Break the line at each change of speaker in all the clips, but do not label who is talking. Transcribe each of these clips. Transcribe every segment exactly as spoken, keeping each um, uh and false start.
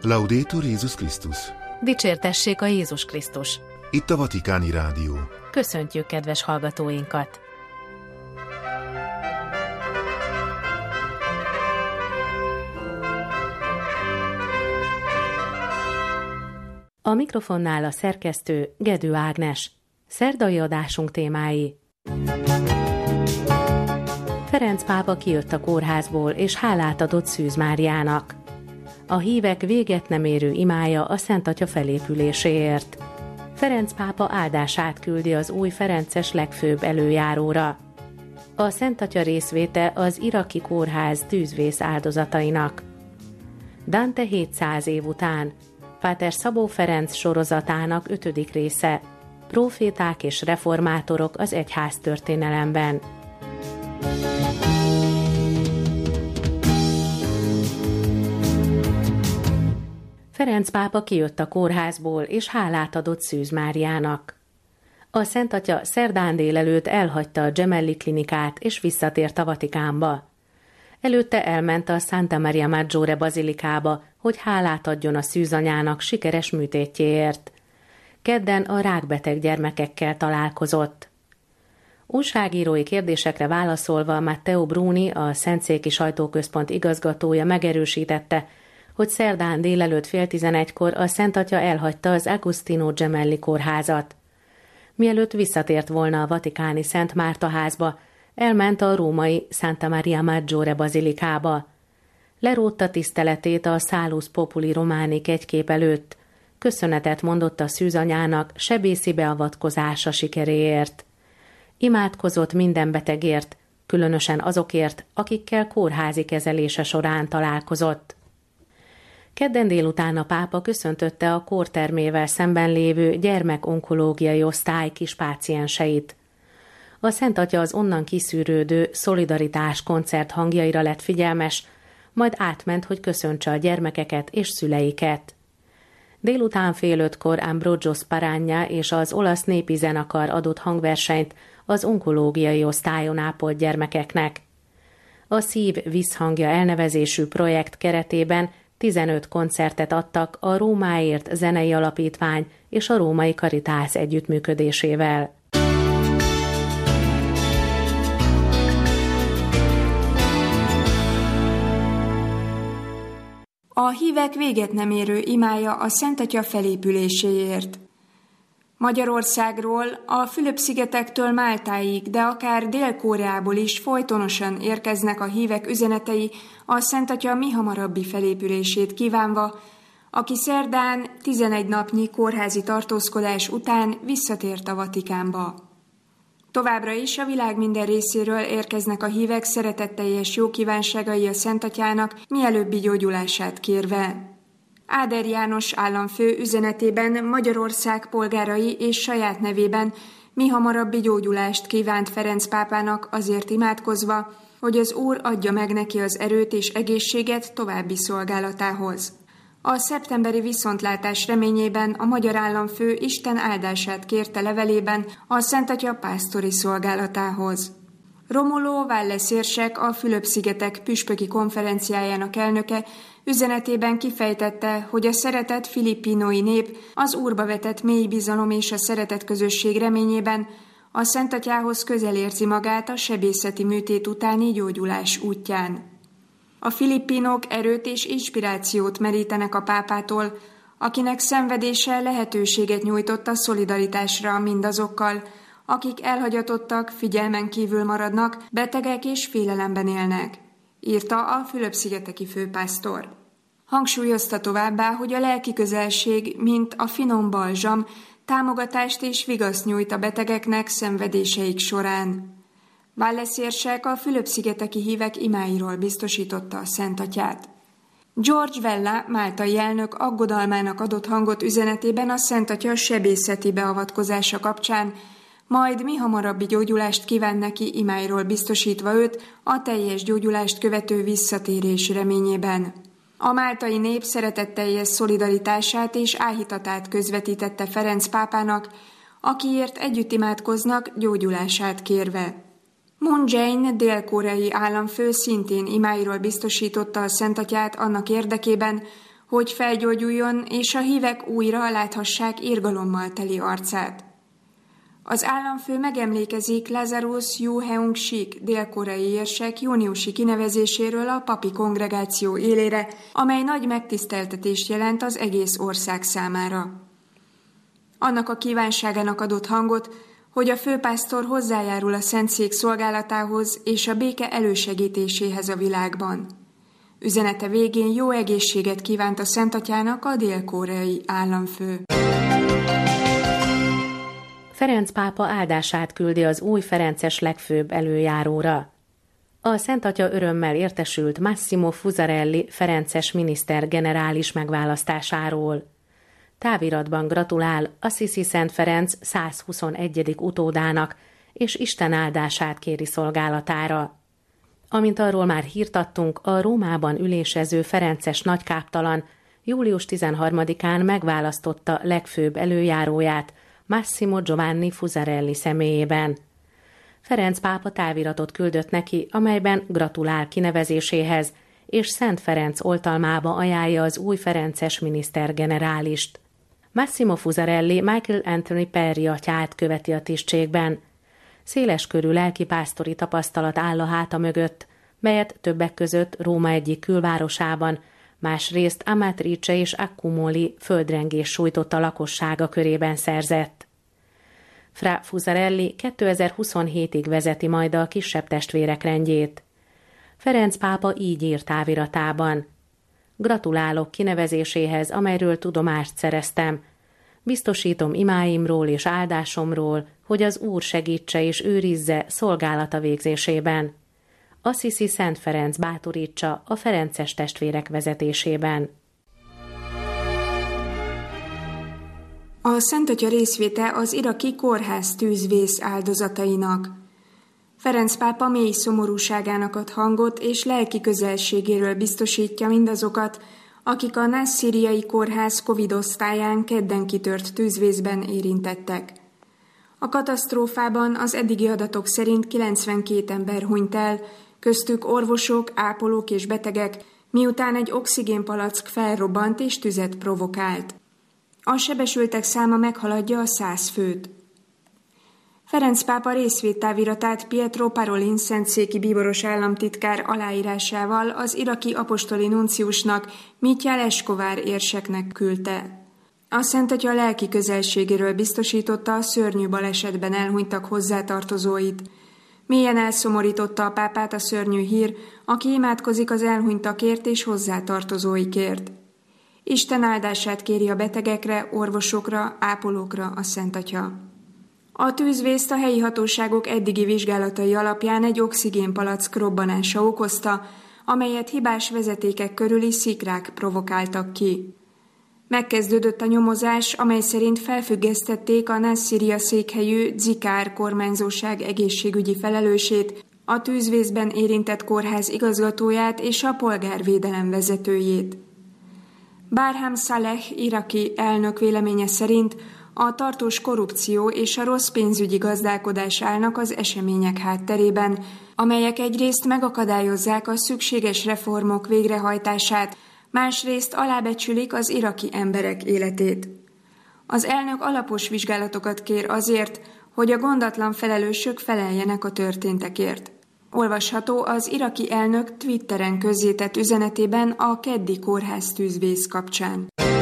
Laudetur Jézus Krisztus!
Dicsértessék a Jézus Krisztus!
Itt a Vatikáni Rádió.
Köszöntjük kedves hallgatóinkat! A mikrofonnál a szerkesztő Gedő Ágnes. Szerdai adásunk témái. Ferenc pápa kijött a kórházból, és hálát adott Szűz Máriának. A hívek véget nem érő imája a Szent Atya felépüléséért. Ferenc pápa áldását küldi az új ferences legfőbb előjáróra. A Szent Atya részvéte az iraki kórház tűzvész áldozatainak. Dante hétszáz év után. Páter Szabó Ferenc sorozatának ötödik része. Próféták és reformátorok az egyház történelemben. Ferenc pápa kijött a kórházból, és hálát adott Szűz Máriának. A Szent Atya szerdán délelőtt elhagyta a Gemelli klinikát, és visszatért a Vatikánba. Előtte elment a Santa Maria Maggiore bazilikába, hogy hálát adjon a szűzanyának sikeres műtétjéért. Kedden a rákbeteg gyermekekkel találkozott. Újságírói kérdésekre válaszolva Matteo Bruni, a Szentszéki Sajtóközpont igazgatója megerősítette, hogy szerdán délelőtt fél tizenegykor a Szent Atya elhagyta az Agostino Gemelli kórházat. Mielőtt visszatért volna a vatikáni Szent Márta házba, elment a római Santa Maria Maggiore bazilikába. Lerótta tiszteletét a Salus Populi Romani kegykép előtt. Köszönetet mondott a szűzanyának sebészi beavatkozása sikeréért. Imádkozott minden betegért, különösen azokért, akikkel kórházi kezelése során találkozott. Kedden délután a pápa köszöntötte a kórtermével szemben lévő gyermekonkológiai osztály kis pácienseit. A Szent Atya az onnan kiszűrődő szolidaritás koncert hangjaira lett figyelmes, majd átment, hogy köszöntse a gyermekeket és szüleiket. Délután fél ötkor Ambrogio Sparagna és az olasz népi zenekar adott hangversenyt az onkológiai osztályon ápolt gyermekeknek. A Szív Visszhangja elnevezésű projekt keretében tizenöt koncertet adtak a Rómáért Zenei Alapítvány és a Római Caritas együttműködésével.
A hívek véget nem érő imája a Szent Atya felépüléséért. Magyarországról, a Fülöp-szigetektől Máltáig, de akár Dél-Koreából is folytonosan érkeznek a hívek üzenetei a Szent Atya mihamarabbi felépülését kívánva, aki szerdán tizenegy napnyi kórházi tartózkodás után visszatért a Vatikánba. Továbbra is a világ minden részéről érkeznek a hívek szeretetteljes jókívánságai a Szent Atyának mielőbbi gyógyulását kérve. Áder János államfő üzenetében Magyarország polgárai és saját nevében mihamarabbi gyógyulást kívánt Ferenc pápának, azért imádkozva, hogy az Úr adja meg neki az erőt és egészséget további szolgálatához. A szeptemberi viszontlátás reményében a magyar államfő Isten áldását kérte levelében a Szent Atya pásztori szolgálatához. Romolo Valles érsek, a Fülöp-szigetek püspöki konferenciájának elnöke üzenetében kifejtette, hogy a szeretett filippinói nép az Úrba vetett mély bizalom és a szeretet közösség reményében a Szent Atyához közel érzi magát a sebészeti műtét utáni gyógyulás útján. A filippinok erőt és inspirációt merítenek a pápától, akinek szenvedése lehetőséget nyújtott a szolidaritásra mindazokkal, akik elhagyatottak, figyelmen kívül maradnak, betegek és félelemben élnek, írta a Fülöp-szigeteki főpásztor. Hangsúlyozta továbbá, hogy a lelki közelség, mint a finom balzsam, támogatást és vigaszt nyújt a betegeknek szenvedéseik során. Valles érsek a Fülöp-szigeteki hívek imáiról biztosította a Szent Atyát. George Vella, máltai elnök aggodalmának adott hangot üzenetében a Szent Atya sebészeti beavatkozása kapcsán, majd mihamarabbi gyógyulást kíván neki imáiról biztosítva őt a teljes gyógyulást követő visszatérés reményében. A máltai nép szeretetteljes szolidaritását és áhítatát közvetítette Ferenc pápának, akiért együtt imádkoznak gyógyulását kérve. Moon Jae-in, dél-koreai államfő szintén imáiról biztosította a Szent Atyát annak érdekében, hogy felgyógyuljon, és a hívek újra láthassák irgalommal teli arcát. Az államfő megemlékezik Lazarus Yu-heung-sik dél-koreai érsek júniusi kinevezéséről a papi kongregáció élére, amely nagy megtiszteltetést jelent az egész ország számára. Annak a kívánságának adott hangot, hogy a főpásztor hozzájárul a Szentszék szolgálatához és a béke elősegítéséhez a világban. Üzenete végén jó egészséget kívánt a Szentatyának a dél-koreai államfő.
Ferenc pápa áldását küldi az új ferences legfőbb előjáróra. A Szentatya örömmel értesült Massimo Fusarelli ferences miniszter generális megválasztásáról. Táviratban gratulál Assisi Szent Ferenc százhuszonegyedik utódának, és Isten áldását kéri szolgálatára. Amint arról már hírt adtunk, a Rómában ülésező ferences nagykáptalan július tizenharmadikán megválasztotta legfőbb előjáróját, Massimo Giovanni Fusarelli személyében. Ferenc pápa táviratot küldött neki, amelyben gratulál kinevezéséhez, és Szent Ferenc oltalmába ajánlja az új ferences miniszter generálist. Massimo Fusarelli Michael Anthony Perry atyát követi a tisztségben. Széleskörű lelkipásztori tapasztalat áll a háta mögött, melyet többek között Róma egyik külvárosában, másrészt Amatrice és Accumoli földrengés sújtotta lakossága körében szerzett. Fra Fusarelli kétezer-huszonhétig vezeti majd a kisebb testvérek rendjét. Ferenc pápa így írt táviratában: Gratulálok kinevezéséhez, amelyről tudomást szereztem. Biztosítom imáimról és áldásomról, hogy az Úr segítse és őrizze szolgálata végzésében. Assisi Szent Ferenc bátorítsa a ferences testvérek vezetésében.
A Szentatya részvéte az iraki kórház tűzvész áldozatainak. Ferenc pápa mély szomorúságának ad hangot, és lelki közelségéről biztosítja mindazokat, akik a nász-szíriai kórház Covid osztályán kedden kitört tűzvészben érintettek. A katasztrófában az eddigi adatok szerint kilencvenkét ember hunyt el, köztük orvosok, ápolók és betegek, miután egy oxigénpalack felrobbant és tüzet provokált. A sebesültek száma meghaladja a száz főt. Ferenc pápa részvédtáviratát Pietro Parolin szentszéki bíboros államtitkár aláírásával az iraki apostoli nunciusnak, Mitya Leskovár érseknek küldte. A Szentatya lelki közelségéről biztosította a szörnyű balesetben elhunytak hozzátartozóit. Mélyen elszomorította a pápát a szörnyű hír, aki imádkozik az elhunytakért és hozzátartozóikért. Isten áldását kéri a betegekre, orvosokra, ápolókra a Szentatya. A tűzvészt a helyi hatóságok eddigi vizsgálatai alapján egy oxigénpalack robbanása okozta, amelyet hibás vezetékek körüli szikrák provokáltak ki. Megkezdődött a nyomozás, amely szerint felfüggesztették a nász-Szíria székhelyű Dzikár kormányzóság egészségügyi felelősét, a tűzvészben érintett kórház igazgatóját és a polgárvédelem vezetőjét. Barham Saleh iraki elnök véleménye szerint a tartós korrupció és a rossz pénzügyi gazdálkodás állnak az események hátterében, amelyek egyrészt megakadályozzák a szükséges reformok végrehajtását, másrészt alábecsülik az iraki emberek életét. Az elnök alapos vizsgálatokat kér azért, hogy a gondatlan felelősök feleljenek a történtekért. Olvasható az iraki elnök Twitteren közzétett üzenetében a keddi kórház tűzvész kapcsán.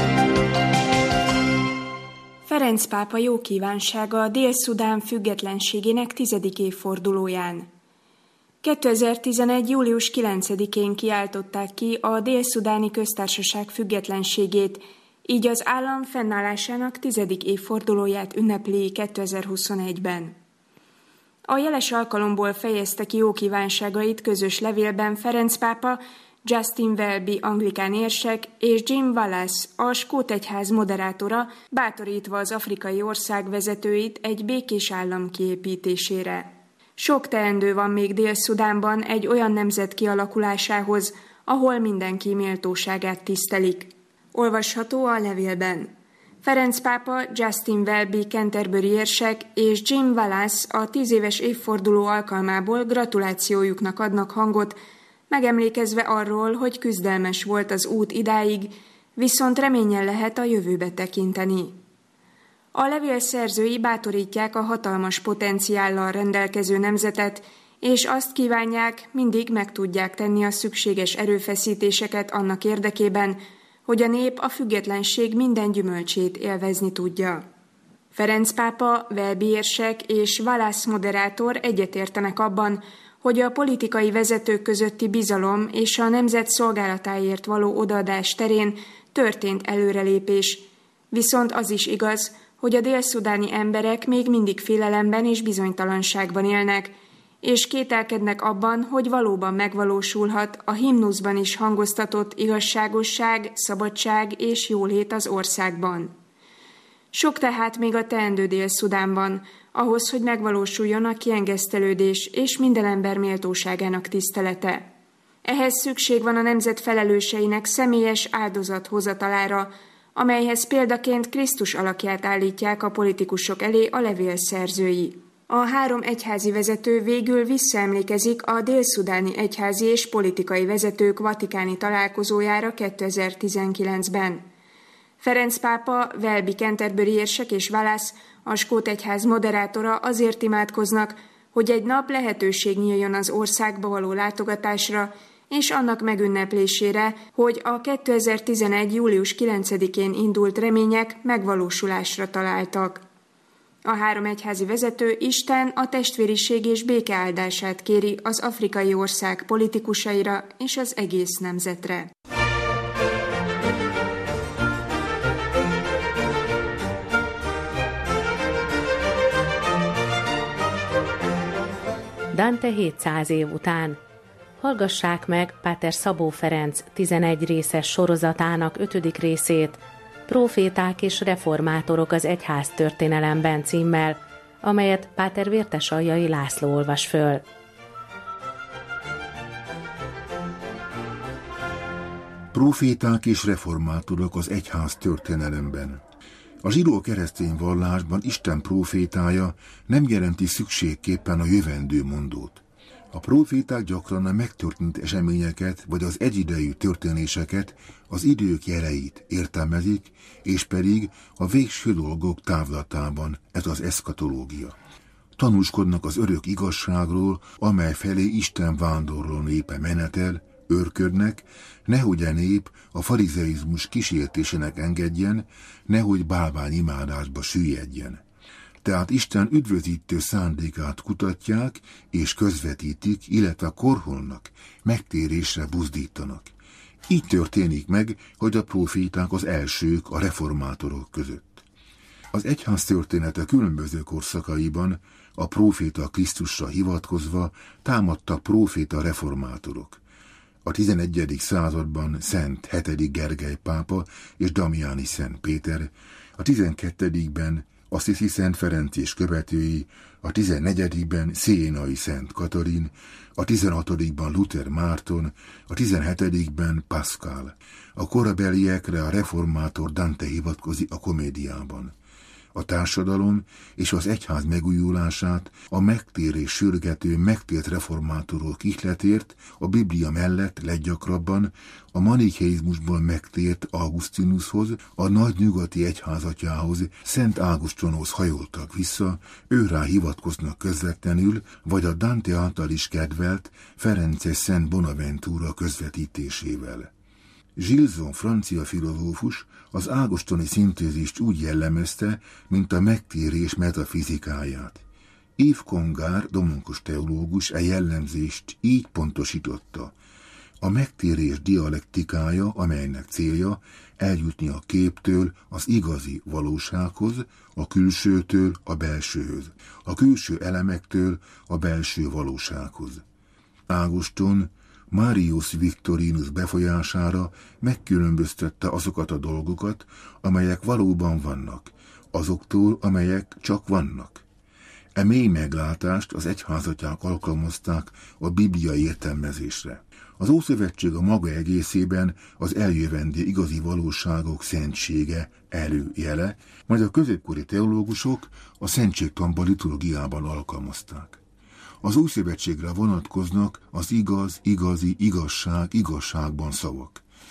Ferenc pápa jó kívánsága a Dél-Szudán függetlenségének tizedik évfordulóján. kétezer-tizenegy. július kilencedikén kiáltották ki a Dél-Szudáni Köztársaság függetlenségét, így az állam fennállásának tizedik évfordulóját ünnepli kétezer-huszonegyben. A jeles alkalomból fejezte ki jó kívánságait közös levélben Ferenc pápa, Justin Welby anglikán érsek és Jim Wallace, a skót egyház moderátora, bátorítva az afrikai ország vezetőit egy békés állam kiépítésére. Sok teendő van még Dél-Szudánban egy olyan nemzet kialakulásához, ahol mindenki méltóságát tisztelik. Olvasható a levélben. Ferenc pápa, Justin Welby Canterbury érsek és Jim Wallace a tíz éves évforduló alkalmából gratulációjuknak adnak hangot, megemlékezve arról, hogy küzdelmes volt az út idáig, viszont reménnyel lehet a jövőbe tekinteni. A levél szerzői bátorítják a hatalmas potenciállal rendelkező nemzetet, és azt kívánják, mindig meg tudják tenni a szükséges erőfeszítéseket annak érdekében, hogy a nép a függetlenség minden gyümölcsét élvezni tudja. Ferenc pápa, Welby érsek és Wallace moderátor egyetértenek abban, hogy a politikai vezetők közötti bizalom és a nemzet szolgálatáért való odaadás terén történt előrelépés, viszont az is igaz, hogy a dél-szudáni emberek még mindig félelemben és bizonytalanságban élnek, és kételkednek abban, hogy valóban megvalósulhat a himnuszban is hangoztatott igazságosság, szabadság és jólét az országban. Sok tehát még a teendő Dél-Szudánban, ahhoz, hogy megvalósuljon a kiengesztelődés és minden ember méltóságának tisztelete. Ehhez szükség van a nemzet felelőseinek személyes áldozathozatalára, amelyhez példaként Krisztus alakját állítják a politikusok elé a levél szerzői. A három egyházi vezető végül visszaemlékezik a dél-szudáni egyházi és politikai vezetők vatikáni találkozójára kétezer-tizenkilencben. Ferenc pápa, Welby Canterbury érsek és Wallace, a skót egyház moderátora azért imádkoznak, hogy egy nap lehetőség nyíljon az országba való látogatásra, és annak megünneplésére, hogy a kétezer-tizenegy. július kilencedikén indult remények megvalósulásra találtak. A három egyházi vezető Isten a testvériség és béke áldását kéri az afrikai ország politikusaira és az egész nemzetre.
Dante hétszáz év után. Hallgassák meg Páter Szabó Ferenc tizenegy részes sorozatának ötödik részét, Próféták és reformátorok az egyház történelemben címmel, amelyet Páter Vértesaljai László olvas föl.
Próféták és reformátorok az egyház történelemben. A zsidó-keresztény vallásban Isten prófétája nem jelenti szükségképpen a jövendő mondót. A próféták gyakran a megtörtént eseményeket vagy az egyidejű történéseket, az idők jeleit értelmezik, és pedig a végső dolgok távlatában, ez az eszkatológia. Tanúskodnak az örök igazságról, amely felé Isten vándorló népe menetel, őrködnek, nehogy a nép a farizeizmus kísértésének engedjen, nehogy bálványimádásba süllyedjen. Tehát Isten üdvözítő szándékát kutatják és közvetítik, illetve korholnak, megtérésre buzdítanak. Így történik meg, hogy a próféták az elsők a reformátorok között. Az egyház története különböző korszakaiban a próféta Krisztusra hivatkozva támadtak próféta reformátorok. A tizenegyedik században Szent hetedik Gergely pápa és Damiani Szent Péter, a tizenkettedikben Assisi Szent Ferenc és követői, a tizennegyedikben Szénai Szent Katalin, a tizenhatodikban Luther Márton, a tizenhetedikben Pascal. A korabeliekre a reformátor Dante hivatkozik a komédiában. A társadalom és az egyház megújulását a megtérés sürgető megtért reformátorok ihletért a Biblia mellett leggyakrabban a manicheizmusból megtért Augustinushoz, a nagy nyugati egyházatyához, Szent Águstonhoz hajoltak vissza, őrá hivatkoznak közvetlenül, vagy a Dante által is kedvelt Ferences Szent Bonaventura közvetítésével. Gilson, francia filozófus, az ágostoni szintézist úgy jellemezte, mint a megtérés metafizikáját. Yves Congar, dominikus teológus, e jellemzést így pontosította. A megtérés dialektikája, amelynek célja eljutni a képtől az igazi valósághoz, a külsőtől a belsőhöz, a külső elemektől a belső valósághoz. Ágoston Marius Victorinus befolyására megkülönböztette azokat a dolgokat, amelyek valóban vannak, azoktól, amelyek csak vannak. E mély meglátást az egyházatyák alkalmazták a Biblia értelmezésre. Az Ószövetség a maga egészében az eljövendő igazi valóságok szentsége előjele, majd a középkori teológusok a szentségtanba liturgiában alkalmazták. Az Új Szövetségre vonatkoznak az igaz, igazi, igazság, igazságban szavak.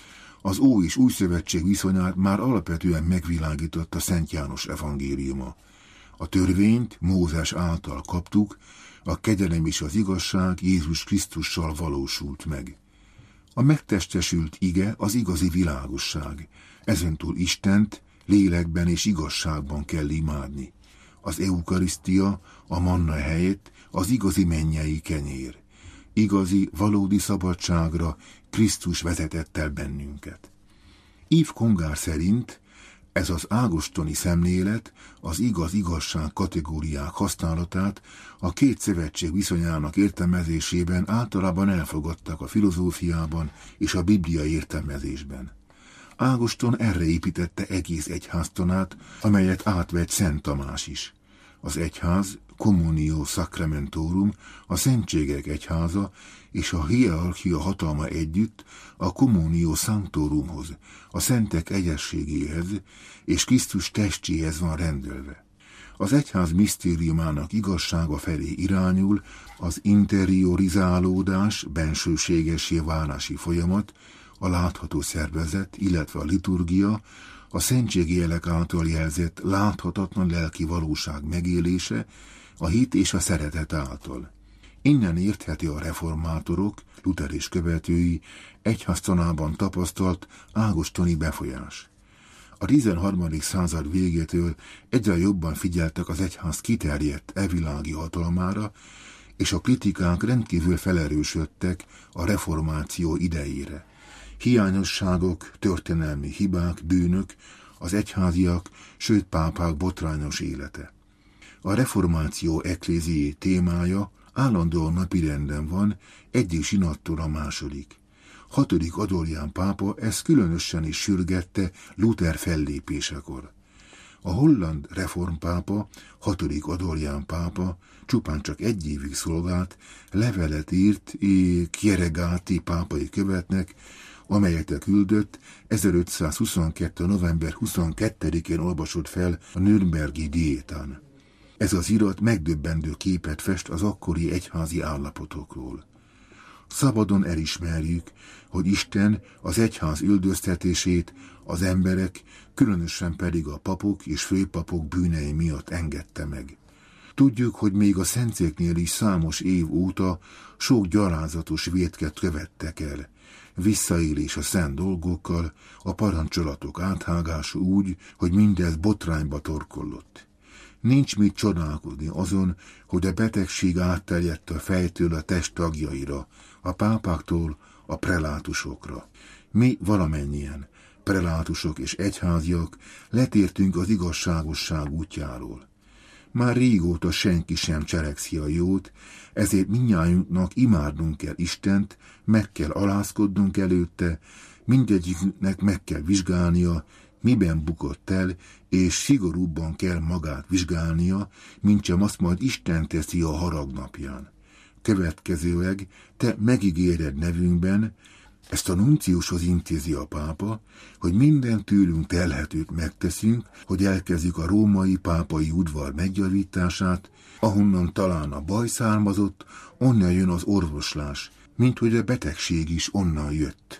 Az Ó és Új Szövetség viszonyát már alapvetően megvilágította Szent János evangéliuma. A törvényt Mózes által kaptuk, a kegyelem és az igazság Jézus Krisztussal valósult meg. A megtestesült ige az igazi világosság, ezentúl Istent lélekben és igazságban kell imádni. Az eukarisztia, a manna helyett az igazi mennyei kenyér. Igazi, valódi szabadságra Krisztus vezetett el bennünket. Yves Congar szerint ez az ágostoni szemlélet az igaz-igazság kategóriák használatát a két szövetség viszonyának értelmezésében általában elfogadtak a filozófiában és a Biblia értelmezésben. Ágoston erre építette egész egyháztanát, amelyet átvett Szent Tamás is. Az egyház, Communio Sacramentorum, a Szentségek egyháza és a hierarchia hatalma együtt a Communio Sanctorumhoz, a szentek egyességéhez és Krisztus testéhez van rendelve. Az egyház misztériumának igazsága felé irányul az interiorizálódás, bensőségessé válási folyamat, a látható szervezet, illetve a liturgia, a szentségi jelek által jelzett láthatatlan lelki valóság megélése, a hit és a szeretet által. Innen értheti a reformátorok, Luther és követői egyháztanában tapasztalt ágostoni befolyás. A tizenharmadik század végétől egyre jobban figyeltek az egyház kiterjedt evilági hatalmára, és a kritikák rendkívül felerősödtek a reformáció idejére. Hiányosságok, történelmi hibák, bűnök, az egyháziak, sőt pápák botrányos élete. A reformáció ekléziai témája állandóan napirenden van, egyik zsinattól a második. Hatodik Adorján pápa ezt különösen is sürgette Luther fellépésekor. A holland reformpápa, hatodik Adorján pápa csupán csak egy évig szolgált, levelet írt Kieregáti pápai követnek, amelyet küldött ezerötszázhuszonkettő. november huszonkettedikén olvasott fel a nürnbergi diétán. Ez az irat megdöbbentő képet fest az akkori egyházi állapotokról. Szabadon elismerjük, hogy Isten az egyház üldöztetését az emberek, különösen pedig a papok és főpapok bűnei miatt engedte meg. Tudjuk, hogy még a szentszéknél is számos év óta sok gyalázatos vétket követtek el. Visszaélés a szent dolgokkal, a parancsolatok áthágása úgy, hogy mindez botrányba torkollott. Nincs mit csodálkozni azon, hogy a betegség átterjedt a fejtől a test tagjaira, a pápáktól a prelátusokra. Mi valamennyien, prelátusok és egyháziak letértünk az igazságosság útjáról. Már régóta senki sem cselekszi a jót, ezért mindnyájunknak imádnunk kell Istent, meg kell alázkodnunk előtte, mindegyiknek meg kell vizsgálnia, miben bukott el, és szigorúbban kell magát vizsgálnia, mintsem azt majd Isten teszi a haragnapján. Következőleg te megígéred nevünkben, ezt a nunciushoz intézi a pápa, hogy minden tőlünk telhetőt megteszünk, hogy elkezdjük a római pápai udvar megjavítását, ahonnan talán a baj származott, onnan jön az orvoslás, mint hogy a betegség is onnan jött.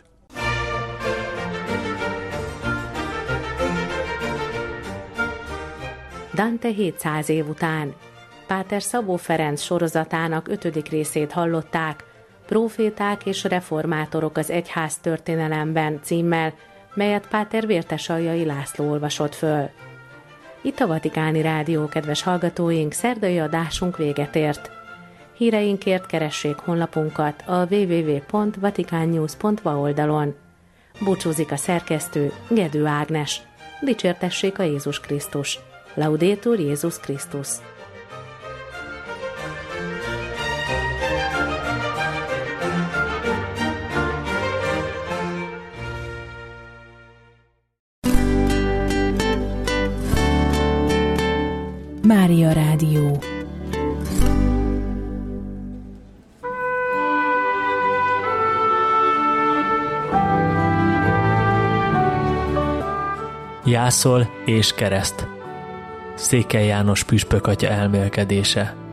Dante hétszáz év után. Páter Szabó Ferenc sorozatának ötödik részét hallották, Próféták és reformátorok az egyház történelemben címmel, melyet Páter Vértesaljai László olvasott föl. Itt a Vatikáni Rádió, kedves hallgatóink, szerdai adásunk véget ért. Híreinkért keressék honlapunkat a double-u double-u double-u pont vaticannews pont va oldalon. Búcsúzik a szerkesztő, Gedő Ágnes. Dicsértessék a Jézus Krisztus. Laudetur Jézus Krisztus.
Mária Rádió. Jászol és kereszt. Székely János püspök atya elmélkedése.